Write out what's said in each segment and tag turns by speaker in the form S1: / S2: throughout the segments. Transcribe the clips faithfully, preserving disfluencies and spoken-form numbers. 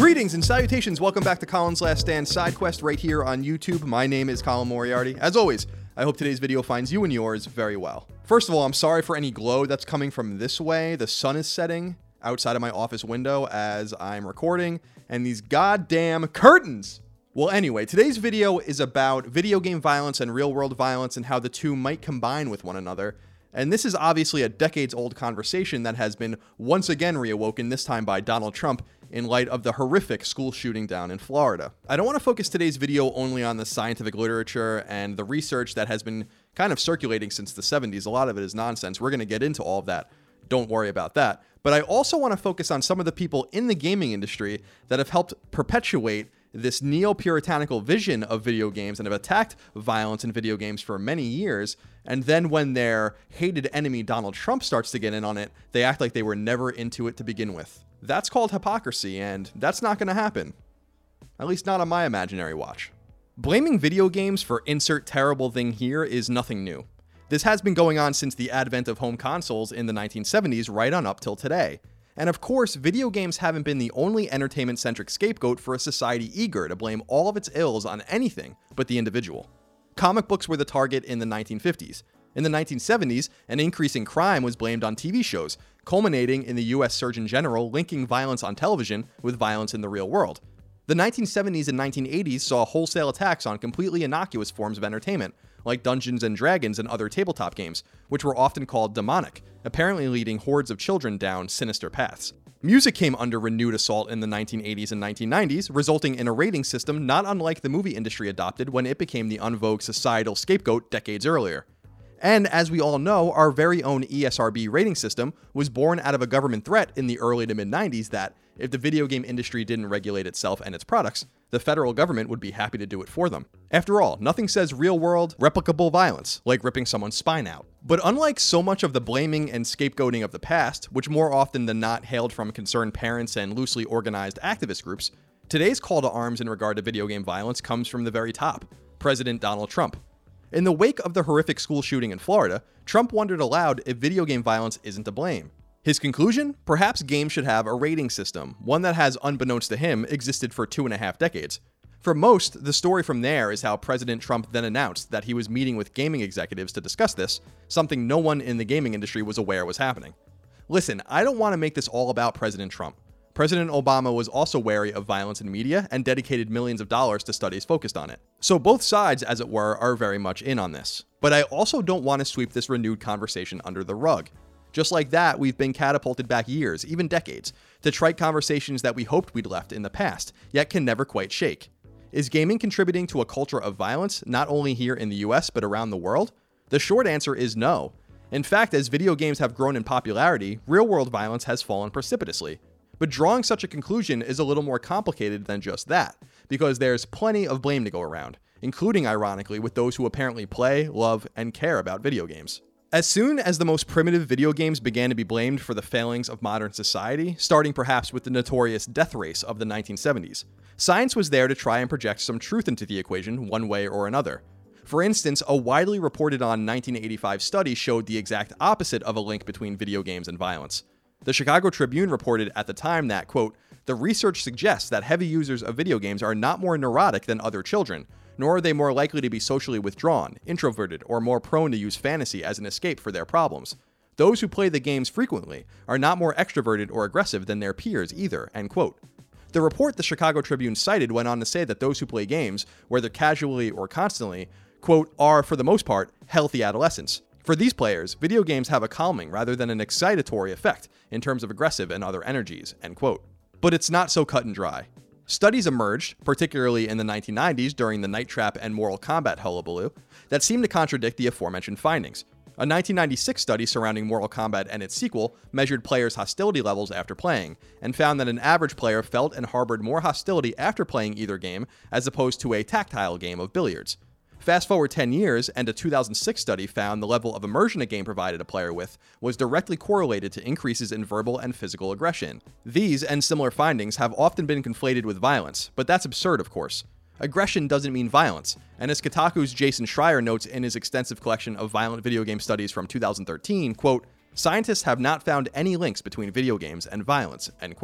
S1: Greetings and salutations. Welcome back to Colin's Last Stand side quest right here on YouTube. My name is Colin Moriarty. As always, I hope today's video finds you and yours very well. First of all, I'm sorry for any glow that's coming from this way. The sun is setting outside of my office window as I'm recording, and these goddamn curtains. Well, anyway, today's video is about video game violence and real-world violence and how the two might combine with one another. And this is obviously a decades-old conversation that has been once again reawoken, this time by Donald Trump, in light of the horrific school shooting down in Florida. I don't want to focus today's video only on the scientific literature and the research that has been kind of circulating since the seventies. A lot of it is nonsense. We're going to get into all of that. Don't worry about that. But I also want to focus on some of the people in the gaming industry that have helped perpetuate this neo-puritanical vision of video games and have attacked violence in video games for many years. And then when their hated enemy Donald Trump starts to get in on it, they act like they were never into it to begin with. That's called hypocrisy, and that's not going to happen. At least not on my imaginary watch. Blaming video games for insert terrible thing here is nothing new. This has been going on since the advent of home consoles in the nineteen seventies right on up till today. And of course, video games haven't been the only entertainment-centric scapegoat for a society eager to blame all of its ills on anything but the individual. Comic books were the target in the nineteen fifties. In the nineteen seventies, an increase in crime was blamed on T V shows, culminating in the U S Surgeon General linking violence on television with violence in the real world. The nineteen seventies and nineteen eighties saw wholesale attacks on completely innocuous forms of entertainment, like Dungeons and Dragons and other tabletop games, which were often called demonic, apparently leading hordes of children down sinister paths. Music came under renewed assault in the nineteen eighties and nineteen nineties, resulting in a rating system not unlike the movie industry adopted when it became the en vogue societal scapegoat decades earlier. And as we all know, our very own E S R B rating system was born out of a government threat in the early to mid nineties that, if the video game industry didn't regulate itself and its products, the federal government would be happy to do it for them. After all, nothing says real-world, replicable violence like ripping someone's spine out. But unlike so much of the blaming and scapegoating of the past, which more often than not hailed from concerned parents and loosely organized activist groups, today's call to arms in regard to video game violence comes from the very top, President Donald Trump. In the wake of the horrific school shooting in Florida, Trump wondered aloud if video game violence isn't to blame. His conclusion? Perhaps games should have a rating system, one that has, unbeknownst to him, existed for two and a half decades. For most, the story from there is how President Trump then announced that he was meeting with gaming executives to discuss this, something no one in the gaming industry was aware was happening. Listen, I don't want to make this all about President Trump. President Obama was also wary of violence in media and dedicated millions of dollars to studies focused on it. So both sides, as it were, are very much in on this. But I also don't want to sweep this renewed conversation under the rug. Just like that, we've been catapulted back years, even decades, to trite conversations that we hoped we'd left in the past, yet can never quite shake. Is gaming contributing to a culture of violence, not only here in the U S, but around the world? The short answer is no. In fact, as video games have grown in popularity, real-world violence has fallen precipitously. But drawing such a conclusion is a little more complicated than just that, because there's plenty of blame to go around, including, ironically, with those who apparently play, love, and care about video games. As soon as the most primitive video games began to be blamed for the failings of modern society, starting perhaps with the notorious death race of the nineteen seventies, science was there to try and project some truth into the equation one way or another. For instance, a widely reported on nineteen eighty-five study showed the exact opposite of a link between video games and violence. The Chicago Tribune reported at the time that, quote, "The research suggests that heavy users of video games are not more neurotic than other children, nor are they more likely to be socially withdrawn, introverted, or more prone to use fantasy as an escape for their problems. Those who play the games frequently are not more extroverted or aggressive than their peers either," end quote. The report the Chicago Tribune cited went on to say that those who play games, whether casually or constantly, quote, "are, for the most part, healthy adolescents. For these players, video games have a calming rather than an excitatory effect in terms of aggressive and other energies," end quote. But it's not so cut and dry. Studies emerged, particularly in the nineteen nineties during the Night Trap and Mortal Kombat hullabaloo, that seemed to contradict the aforementioned findings. A nineteen ninety-six study surrounding Mortal Kombat and its sequel measured players' hostility levels after playing, and found that an average player felt and harbored more hostility after playing either game as opposed to a tactile game of billiards. Fast forward ten years, and a two thousand six study found the level of immersion a game provided a player with was directly correlated to increases in verbal and physical aggression. These and similar findings have often been conflated with violence, but that's absurd, of course. Aggression doesn't mean violence, and as Kotaku's Jason Schreier notes in his extensive collection of violent video game studies from two thousand thirteen, quote, "Scientists have not found any links between video games and violence," end quote.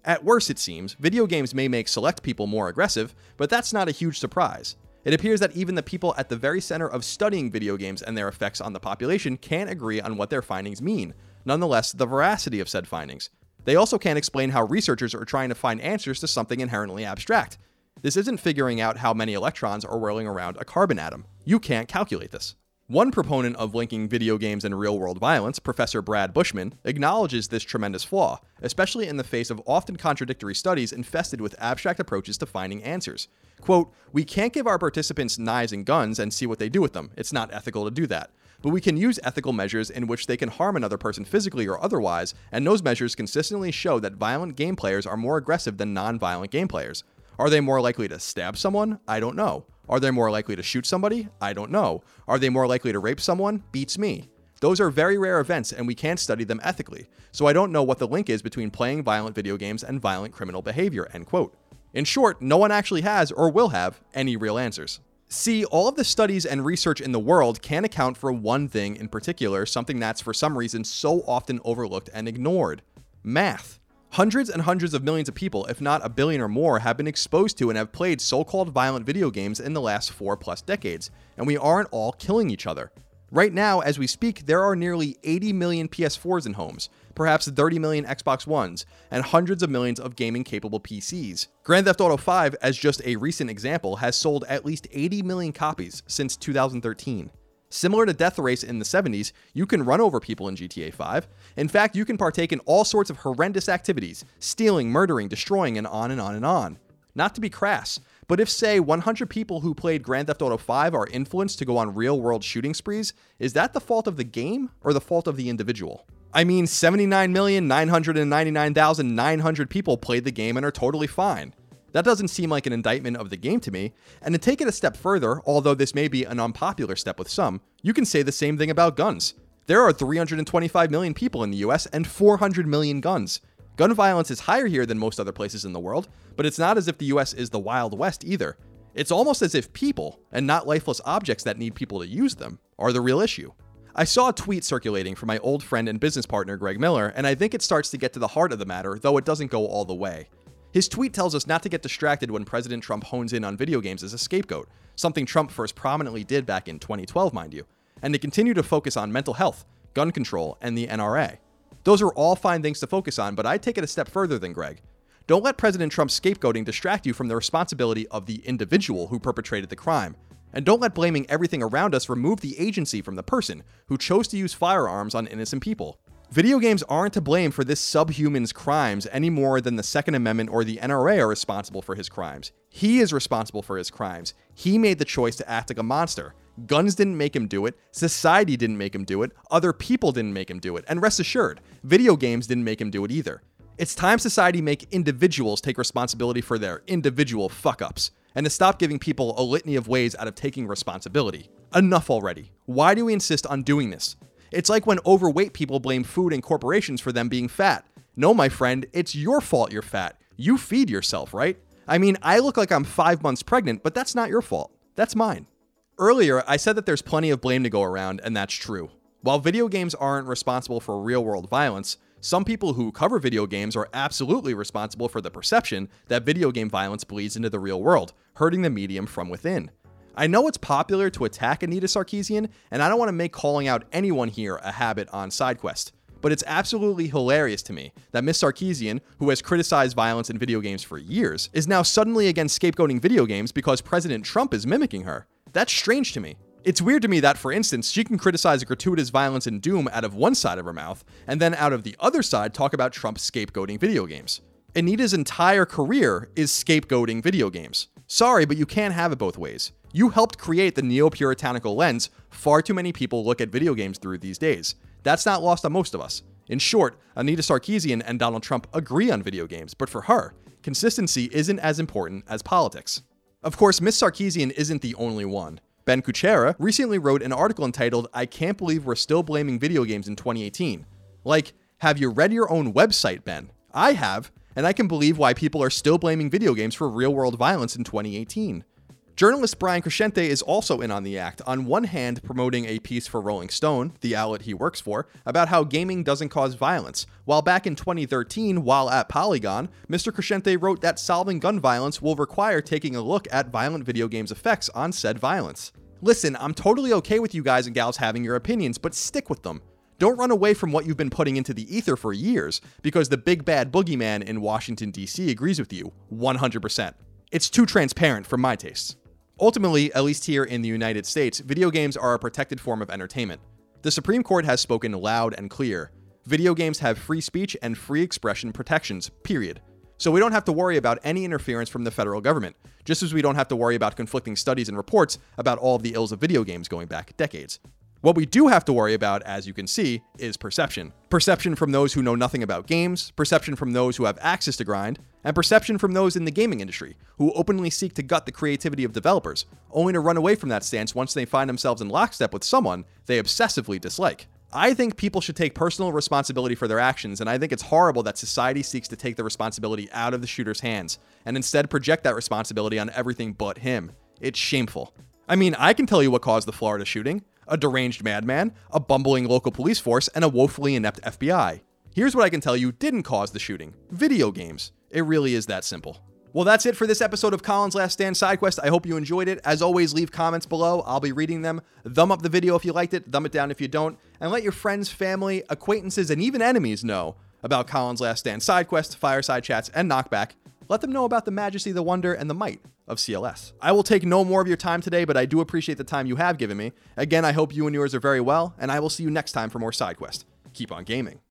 S1: At worst, it seems, video games may make select people more aggressive, but that's not a huge surprise. It appears that even the people at the very center of studying video games and their effects on the population can't agree on what their findings mean, nonetheless the veracity of said findings. They also can't explain how researchers are trying to find answers to something inherently abstract. This isn't figuring out how many electrons are whirling around a carbon atom. You can't calculate this. One proponent of linking video games and real-world violence, Professor Brad Bushman, acknowledges this tremendous flaw, especially in the face of often contradictory studies infested with abstract approaches to finding answers. Quote, "We can't give our participants knives and guns and see what they do with them. It's not ethical to do that. But we can use ethical measures in which they can harm another person physically or otherwise, and those measures consistently show that violent game players are more aggressive than non-violent game players. Are they more likely to stab someone? I don't know. Are they more likely to shoot somebody? I don't know. Are they more likely to rape someone? Beats me. Those are very rare events and we can't study them ethically, so I don't know what the link is between playing violent video games and violent criminal behavior," end quote. In short, no one actually has, or will have, any real answers. See, all of the studies and research in the world can't account for one thing in particular, something that's for some reason so often overlooked and ignored: math. Hundreds and hundreds of millions of people, if not a billion or more, have been exposed to and have played so-called violent video games in the last four plus decades, and we aren't all killing each other. Right now, as we speak, there are nearly eighty million P S fours in homes, perhaps thirty million Xbox Ones, and hundreds of millions of gaming-capable P Cs. Grand Theft Auto five, as just a recent example, has sold at least eighty million copies since two thousand thirteen. Similar to Death Race in the seventies, you can run over people in G T A five. In fact, you can partake in all sorts of horrendous activities, stealing, murdering, destroying, and on and on and on. Not to be crass, but if, say, one hundred people who played Grand Theft Auto five are influenced to go on real-world shooting sprees, is that the fault of the game or the fault of the individual? I mean, seventy-nine million nine hundred ninety-nine thousand nine hundred people played the game and are totally fine. That doesn't seem like an indictment of the game to me, and to take it a step further, although this may be an unpopular step with some, you can say the same thing about guns. There are three hundred twenty-five million people in the U S and four hundred million guns. Gun violence is higher here than most other places in the world, but it's not as if the U S is the Wild West either. It's almost as if people, and not lifeless objects that need people to use them, are the real issue. I saw a tweet circulating from my old friend and business partner Greg Miller, and I think it starts to get to the heart of the matter, though it doesn't go all the way. His tweet tells us not to get distracted when President Trump hones in on video games as a scapegoat, something Trump first prominently did back in twenty twelve, mind you, and to continue to focus on mental health, gun control, and the N R A. Those are all fine things to focus on, but I'd take it a step further than Greg. Don't let President Trump's scapegoating distract you from the responsibility of the individual who perpetrated the crime. And don't let blaming everything around us remove the agency from the person who chose to use firearms on innocent people. Video games aren't to blame for this subhuman's crimes any more than the Second Amendment or the N R A are responsible for his crimes. He is responsible for his crimes. He made the choice to act like a monster. Guns didn't make him do it. Society didn't make him do it. Other people didn't make him do it. And rest assured, video games didn't make him do it either. It's time society make individuals take responsibility for their individual fuck-ups, and to stop giving people a litany of ways out of taking responsibility. Enough already. Why do we insist on doing this? It's like when overweight people blame food and corporations for them being fat. No, my friend, it's your fault you're fat. You feed yourself, right? I mean, I look like I'm five months pregnant, but that's not your fault. That's mine. Earlier, I said that there's plenty of blame to go around, and that's true. While video games aren't responsible for real-world violence, some people who cover video games are absolutely responsible for the perception that video game violence bleeds into the real world, hurting the medium from within. I know it's popular to attack Anita Sarkeesian, and I don't want to make calling out anyone here a habit on SideQuest, but it's absolutely hilarious to me that Miss Sarkeesian, who has criticized violence in video games for years, is now suddenly against scapegoating video games because President Trump is mimicking her. That's strange to me. It's weird to me that, for instance, she can criticize gratuitous violence in Doom out of one side of her mouth, and then out of the other side talk about Trump scapegoating video games. Anita's entire career is scapegoating video games. Sorry, but you can't have it both ways. You helped create the neo-puritanical lens far too many people look at video games through these days. That's not lost on most of us. In short, Anita Sarkeesian and Donald Trump agree on video games, but for her, consistency isn't as important as politics. Of course, Miss Sarkeesian isn't the only one. Ben Kuchera recently wrote an article entitled, "I Can't Believe We're Still Blaming Video Games in twenty eighteen. Like, have you read your own website, Ben? I have, and I can believe why people are still blaming video games for real-world violence in twenty eighteen. Journalist Brian Crescente is also in on the act, on one hand promoting a piece for Rolling Stone, the outlet he works for, about how gaming doesn't cause violence, while back in twenty thirteen, while at Polygon, Mister Crescente wrote that solving gun violence will require taking a look at violent video games' effects on said violence. Listen, I'm totally okay with you guys and gals having your opinions, but stick with them. Don't run away from what you've been putting into the ether for years, because the big bad boogeyman in Washington, D C agrees with you, one hundred percent. It's too transparent for my tastes. Ultimately, at least here in the United States, video games are a protected form of entertainment. The Supreme Court has spoken loud and clear. Video games have free speech and free expression protections, period. So we don't have to worry about any interference from the federal government, just as we don't have to worry about conflicting studies and reports about all of the ills of video games going back decades. What we do have to worry about, as you can see, is perception. Perception from those who know nothing about games, perception from those who have access to grind, and perception from those in the gaming industry, who openly seek to gut the creativity of developers, only to run away from that stance once they find themselves in lockstep with someone they obsessively dislike. I think people should take personal responsibility for their actions, and I think it's horrible that society seeks to take the responsibility out of the shooter's hands, and instead project that responsibility on everything but him. It's shameful. I mean, I can tell you what caused the Florida shooting. A deranged madman, a bumbling local police force, and a woefully inept F B I. Here's what I can tell you didn't cause the shooting. Video games. It really is that simple. Well, that's it for this episode of Colin's Last Stand SideQuest. I hope you enjoyed it. As always, leave comments below. I'll be reading them. Thumb up the video if you liked it, thumb it down if you don't, and let your friends, family, acquaintances, and even enemies know about Colin's Last Stand SideQuest, Fireside Chats, and Knockback. Let them know about the majesty, the wonder, and the might of C L S. I will take no more of your time today, but I do appreciate the time you have given me. Again, I hope you and yours are very well, and I will see you next time for more SideQuest. Keep on gaming.